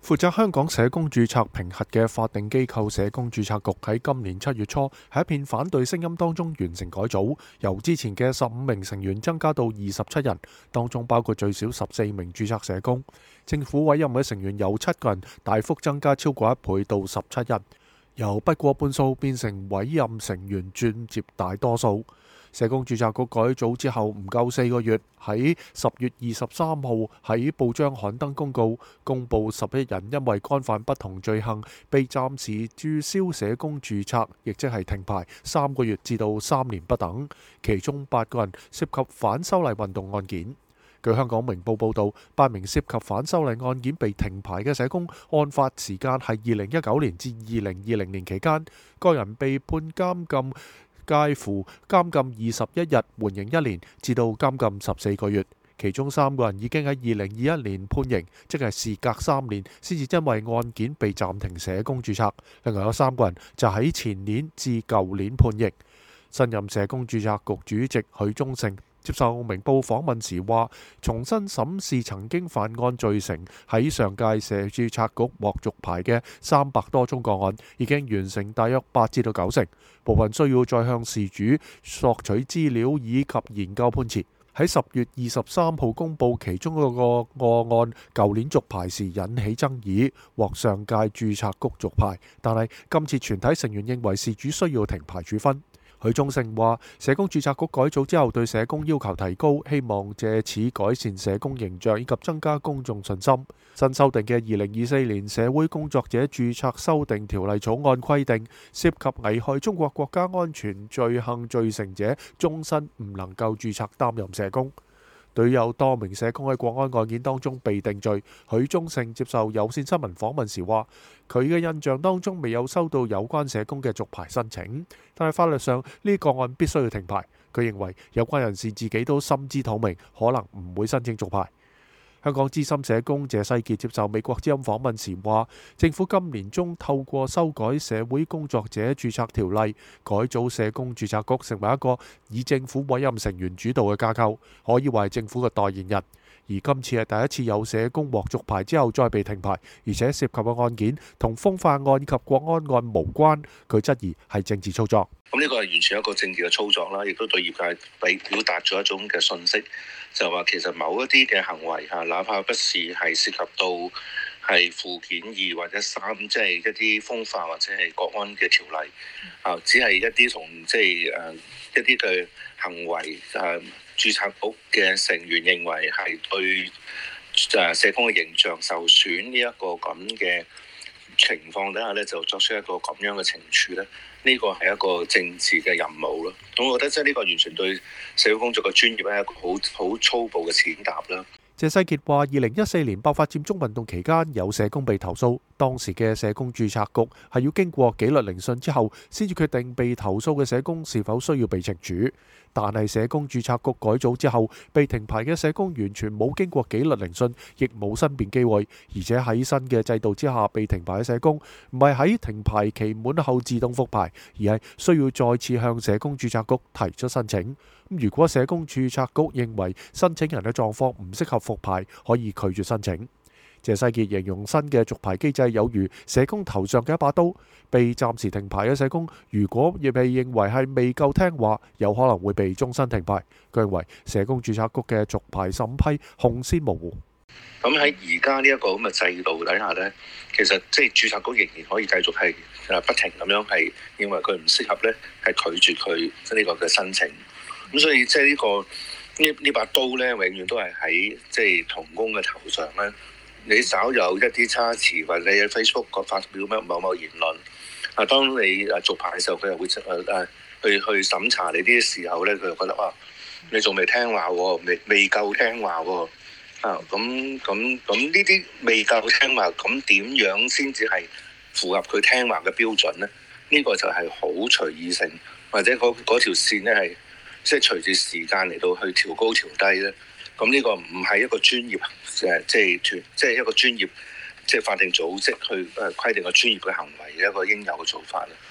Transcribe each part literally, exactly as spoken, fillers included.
負責香港社工註冊評核嘅法定機構社工註冊局喺今年七月初喺一片反對聲音當中完成改組，由之前嘅十五名成員增加到二十七人，當中包括最少十四名註冊社工。政府委任嘅成員由七個人大幅增加超過一倍到十七人，由不過半數變成委任成員佔接大多數。社工註冊局改組之後唔夠四個月，喺十月二十三號喺報章刊登公告，公佈十一人因為干犯不同罪行，被暫時註銷社工註冊，亦即係停牌三個月至到三年不等。其中八個人涉及反修例運動案件。據香港明報報導，八名涉及反修例案件被停牌嘅社工，案發時間係二零一九年至二零二零年期間，個人被判監禁介乎監禁二十一日緩刑一年至到監禁十四個月，其中三個人已經喺二零二一年判刑，即係事隔三年先至因為案件被暫停社工註冊。另外有三個人就喺前年至舊年判刑。新任社工註冊局主席許忠誠接受明報訪問時話，重新審視曾經犯案罪成喺上屆社註冊局獲續牌嘅三百多宗個案，已經完成大約八至到九成，部分需要再向事主索取資料以及研究判詞。喺十月二十三號公佈其中一個個案，舊年續牌時引起爭議，獲上屆註冊局續牌，但係今次全體成員認為事主需要停牌處分。許忠誠話：社工註冊局改組之後，對社工要求提高，希望借此改善社工形象以及增加公眾信心。新修訂嘅二零二四年社會工作者註冊修訂條例草案規定，涉及危害中國國家安全罪行罪成者，終身唔能夠註冊擔任社工。對有多名社工喺國安案件當中被定罪，許忠誠接受有線新聞訪問時話：佢嘅印象當中未有收到有關社工嘅續牌申請，但係法律上呢個案必須要停牌。佢認為有關人士自己都心知肚明，可能唔會申請續牌。香港資深社工謝世傑接受美國之音訪問時話，政府今年中透過修改社會工作者註冊條例，改組社工註冊局成為一個以政府委任成員主導嘅架構，可以話係政府嘅代言人。而今次係第一次有社工獲續牌之後再被停牌，而且涉及嘅案件同風化案及國安案無關，佢質疑係政治操作。 咁呢個係完全一個政治嘅操作啦，亦都對業界俾表達咗一種嘅訊息，就話其實某一啲嘅行為嚇，哪怕不是係涉及到係附件二或者三，即係一啲風化或者係國安嘅條例，啊，只係一啲同即係誒一啲嘅行為誒。註冊局嘅成員認為係對誒社工嘅形象受損呢一個咁嘅情況底下咧，就作出一個咁樣嘅懲處咧，呢個係一個政治嘅任務咯。咁我覺得即係呢個完全對社會工作嘅專業係一個好好粗暴嘅踐踏啦。 謝世傑話：二零一四年爆發佔中運動期間，有社工被投訴，當時嘅社工註冊局係要經過紀律聆訊之後，先至決定被投訴嘅社工是否需要被懲處。但係社工註冊局改組之後，被停牌嘅社工完全冇經過紀律聆訊，亦冇申辯機會，而且喺新嘅制度之下，被停牌嘅社工唔係喺停牌期滿後自動復牌，而係需要再次向社工註冊局提出申請。如果社工註冊局認為申請人嘅狀況唔適合復牌，可以拒絕申請。謝世傑形容新嘅續牌機制有如社工頭上嘅一把刀，被暫時停牌嘅社工如果亦被認為係未夠聽話，有可能會被終身停牌。佢認為社工註冊局嘅續牌審批紅線模糊。 咁喺而家呢一個咁嘅制度底下呢，其實即係註冊局仍然可以繼續係誒不停咁樣係認為佢唔適合呢，係拒絕佢即係呢個嘅申請。咁所以即係呢個呢呢把刀呢，永遠都係喺即係同工嘅頭上呢。你稍有一啲差池，或者你喺 Facebook 個發表咩某某言論，啊，當你誒續牌嘅時候，佢又會誒誒去去審查你啲時候咧，佢就覺得哇，你仲未聽話喎，未未夠聽話喎，啊，咁咁咁呢啲未夠聽話，咁點樣先至係符合佢聽話嘅標準咧？呢個就係好隨意性，或者嗰嗰條線咧係即係隨住時間嚟到去調高調低咧。咁呢個唔係一個專業誒，即係團，即係一個專業，即係法定組織去誒規定個專業嘅行為嘅一個應有嘅做法啦。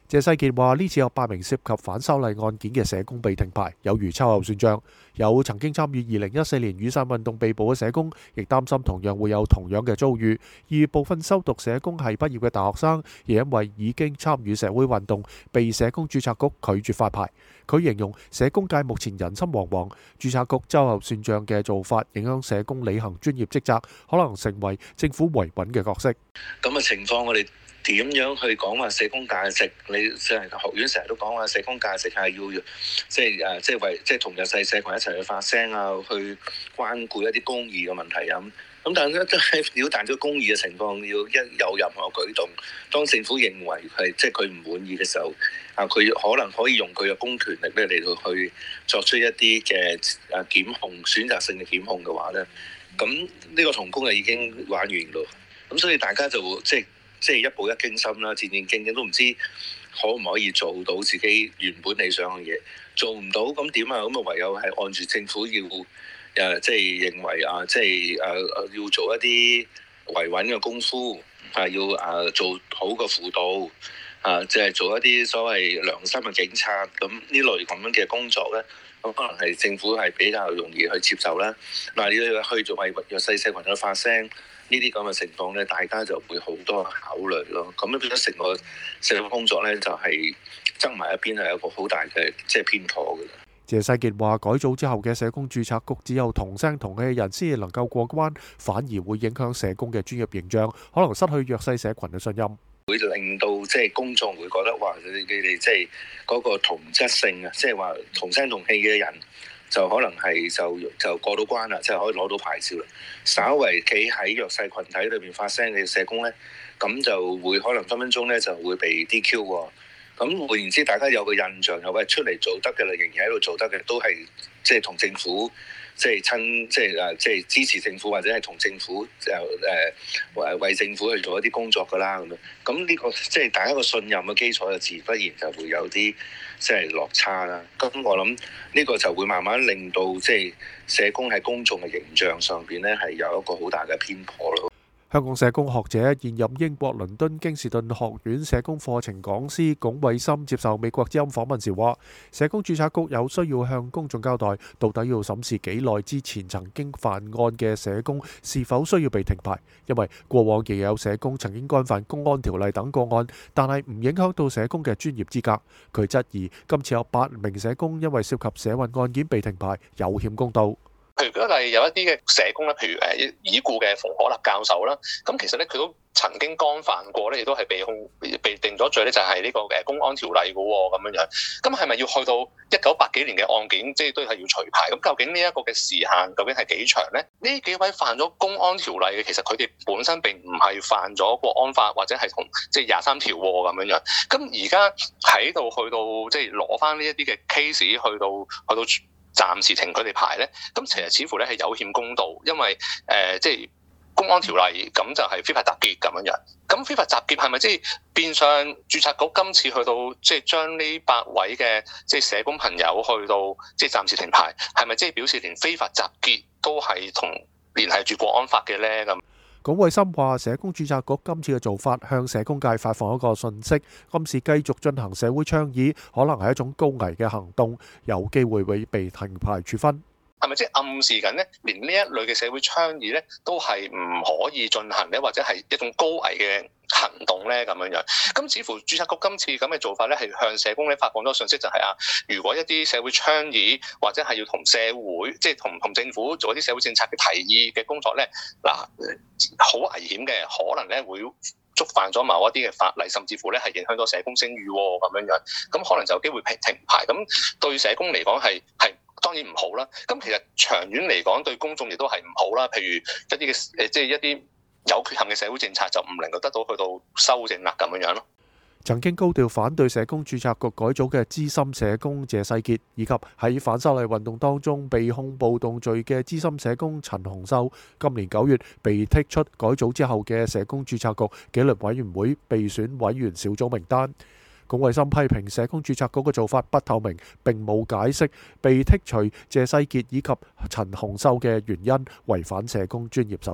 謝世傑話：呢次有八名涉及反修例案件嘅社工被停牌，有如秋後算賬。有曾經參與二零一四年雨傘運動被捕嘅社工，亦擔心同樣會有同樣嘅遭遇。而部分修讀社工系畢業嘅大學生，亦因為已經參與社會運動，被社工註冊局拒絕發牌。佢形容社工界目前人心惶惶，註冊局秋後算賬嘅做法，影響社工履行專業職責，可能成為政府維穩嘅角色。 咁嘅情況，我哋點樣去講話社工價值？你成日學院成日都講話社工價值係要即係誒，即係為即係同弱勢社群一齊去發聲啊，去關顧一啲公義嘅問題啊。咁但係咧，都係表達咗公義嘅情況，要一有任何舉動，當政府認為係即係佢唔滿意嘅時候，啊，佢可能可以用佢嘅公權力咧嚟到去作出一啲嘅誒檢控、選擇性嘅檢控嘅話咧，咁呢個同工就已經玩完咯。咁所以大家就即係即係一步一驚心啦，戰戰兢兢都唔知可唔可以做到自己原本理想嘅嘢，做唔到咁點啊？咁啊唯有係按住政府要。誒，即係認為啊，即係誒誒，要做一啲維穩嘅功夫，係要誒做好個輔導，啊，即係做一啲所謂良心嘅警察，咁呢類咁樣嘅工作咧，咁可能係政府係比較容易去接受啦。嗱，你要去做為弱勢社群去發聲，呢啲咁嘅情況咧，大家就會好多考慮咯。咁樣變咗成個社會工作咧，就係側埋一邊係有個好大嘅即係偏頗嘅。 謝世傑話：改組之後嘅社工註冊局只有同聲同氣嘅人先至能夠過關，反而會影響社工嘅專業形象，可能失去弱勢社群嘅信任， 會令到即係公眾會覺得話你哋即係嗰個同質性啊，即係話同聲同氣嘅人就可能係就就過到關啦，即係可以攞到牌照啦。稍為企喺弱勢群體裏邊發聲嘅社工咧，咁就會可能分分鐘咧就會被 D Q 喎。咁換言之，大家有個印象，又喂出嚟做得嘅啦，仍然喺度做得嘅，都係即係同政府即係親，即係誒，即係支持政府或者係同政府就誒誒為政府去做一啲工作㗎啦咁樣。咁呢個即係大家個信任嘅基礎，就自不然就會有啲即係落差啦。咁我諗呢個就會慢慢令到即係社工喺公眾嘅形象上邊咧，係有一個好大嘅偏頗咯。 香港社工學者、現任英國倫敦京士頓學院社工課程講師龔偉森接受美國之音訪問時話：社工註冊局有需要向公眾交代，到底要審視幾耐之前曾經犯案嘅社工是否需要被停牌，因為過往亦有社工曾經干犯公安條例等個案，但係唔影響到社工嘅專業資格。佢質疑今次有八名社工因為涉及社運案件被停牌，有欠公道。 譬如舉例有一啲嘅社工咧，譬如誒已故嘅馮可立教授啦，咁其實咧佢都曾經干犯過咧，亦都係被控被定咗罪咧，就係呢個誒公安條例嘅喎咁樣樣。咁係咪要去到一九八幾年嘅案件，即係都係要除牌？咁究竟呢一個嘅時限究竟係幾長咧？呢幾位犯咗公安條例嘅，其實佢哋本身並唔係犯咗國安法或者係同即係廿三條咁樣樣。咁而家喺度去到即係攞翻呢一啲嘅 case 去到去到。暫時停佢哋牌咧，咁其實似乎咧係有欠公道，因為誒、呃、即係公安條例咁就係非法集結咁樣樣。咁非法集結係咪即係變相註冊局今次去到即係將呢八位嘅即係社工朋友去到即係暫時停牌，係咪即係表示連非法集結都係同聯繫住國安法嘅咧咁？ 龔偉森話：社工註冊局今次嘅做法向社工界發放一個訊息，暗示繼續進行社會倡議可能係一種高危嘅行動，有機會會被停牌處分。 係咪即係暗示緊咧？連呢一類嘅社會倡議咧，都係唔可以進行咧，或者係一種高危嘅行動咧咁樣樣。咁似乎註冊局今次咁嘅做法咧，係向社工咧發放咗信息，就係啊，如果一啲社會倡議或者係要同社會，即係同同政府做一啲社會政策嘅提議嘅工作咧，嗱，好危險嘅，可能咧會觸犯咗某一啲嘅法例，甚至乎咧係影響到社工聲譽咁樣樣。咁可能就有機會停牌。咁對社工嚟講係係。當然唔好啦，咁其實長遠嚟講對公眾亦都係唔好啦。譬如一啲嘅誒，即係一啲有缺陷嘅社會政策就唔能夠得到去到修正啦，咁樣樣咯。 曾經高調反對社工註冊局改組嘅資深社工謝世傑，以及喺反修例運動當中被控暴動罪嘅資深社工陳虹秀，今年九月被剔出改組之後嘅社工註冊局紀律委員會備選委員小組名單。龔偉森批評社工註冊局嘅做法不透明，並冇解釋被剔除謝世傑以及陳虹秀嘅原因，違反社工專業守則。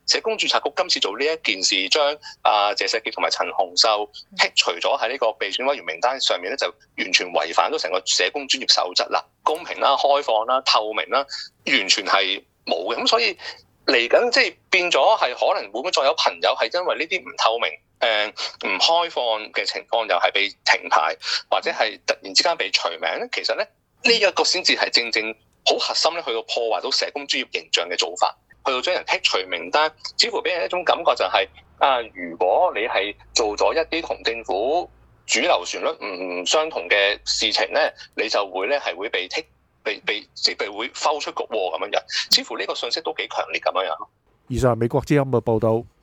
社工註冊局今次做呢一件事，將啊謝錫傑同埋陳虹秀剔除咗喺呢個被選委員名單上面咧，就完全違反咗成個社工專業守則啦，公平啦、開放啦、透明啦，完全係冇嘅。咁所以嚟緊即係變咗係可能會唔會再有朋友係因為呢啲唔透明、誒唔開放嘅情況，又係被停牌，或者係突然之間被除名咧？其實咧呢一個先至係正正好核心咧，去到破壞到社工專業形象嘅做法，去到將人剔除名單，似乎俾人一種感覺就係、是、啊，如果你係做咗一啲同政府主流旋律唔相同嘅事情咧，你就會咧係會被剔、被被即被會拋出局喎咁樣樣，似乎呢個信息都幾強烈咁樣樣咯。 以上係美國之音嘅報導。